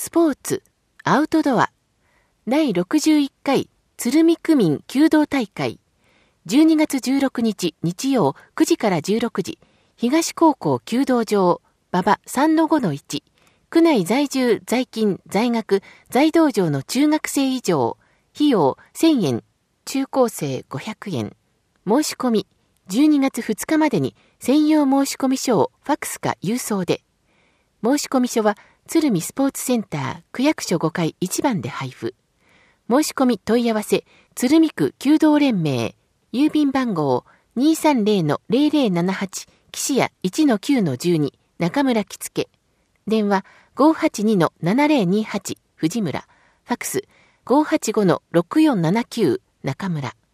スポーツ、アウトドア、第61回鶴見区民弓道大会、12月16日日曜9時から16時、東高校弓道場、馬場 3-5-1、区内在住、在勤、在学、在道場の中学生以上、費用1000円、中高生500円。申し込み、12月2日までに専用申し込み書をファックスか郵送で。申し込み書は鶴見スポーツセンター区役所5階1番で配布。申し込み問い合わせ、鶴見区弓道連盟、郵便番号 230-0078 岸谷 1-9-12 中村着付。電話 582-7028 藤村。ファックス 585-6479 中村。